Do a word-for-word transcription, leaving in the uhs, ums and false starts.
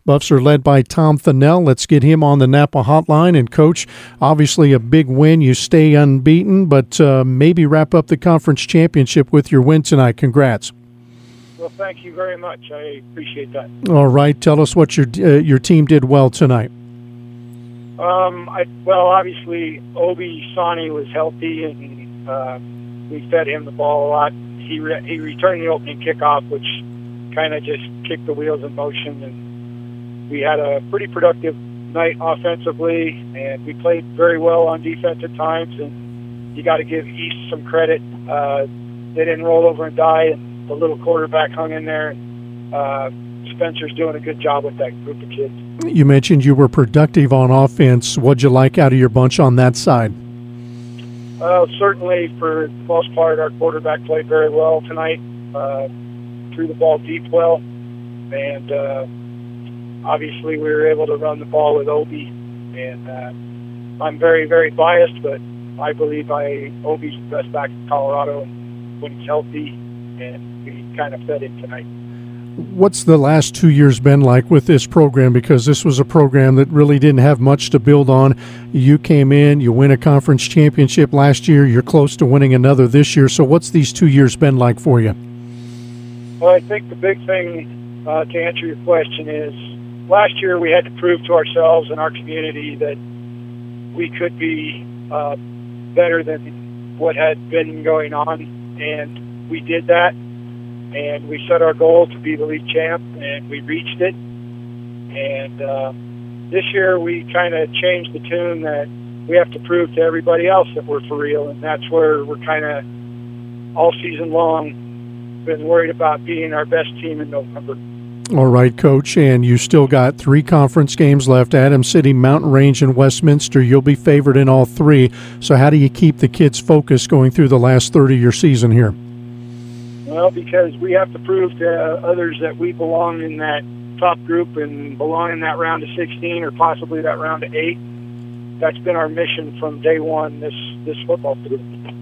Buffs are led by Tom Fennell. Let's get him on the Napa hotline. And, Coach, obviously a big win. You stay unbeaten, but uh, maybe wrap up the conference championship with your win tonight. Congrats. Well, thank you very much. I appreciate that. All right. Tell us what your uh, your team did well tonight. Um, I, well, obviously, Obi Sani was healthy, and uh, we fed him the ball a lot. He re- he returned the opening kickoff, which kind of just kicked the wheels in motion, and we had a pretty productive night offensively, and we played very well on defense at times, and you got to give East some credit. Uh, they didn't roll over and die, and the little quarterback hung in there. Uh, Spencer's doing a good job with that group of kids. You mentioned you were productive on offense. What'd you like out of your bunch on that side? Uh, certainly, for the most part, our quarterback played very well tonight. Uh, threw the ball deep well, and uh, obviously we were able to run the ball with Obi. And uh, I'm very, very biased, but I believe I Obi's the best back in Colorado when he's healthy, and we kind of fed him tonight. What's the last two years been like with this program? Because this was a program that really didn't have much to build on. You came in, you win a conference championship last year, you're close to winning another this year. So what's these two years been like for you? Well, I think the big thing uh, to answer your question is last year we had to prove to ourselves and our community that we could be uh, better than what had been going on, and we did that. And we set our goal to be the league champ, and we reached it. And uh, this year we kind of changed the tune that we have to prove to everybody else that we're for real, and that's where we're kind of all season long been worried about being our best team in November. All right, Coach, and you still got three conference games left, Adams City, Mountain Range, and Westminster. You'll be favored in all three. So how do you keep the kids focused going through the last third of your season here? Well, because we have to prove to others that we belong in that top group and belong in that round of sixteen or possibly that round of eight. That's been our mission from day one this, this football season.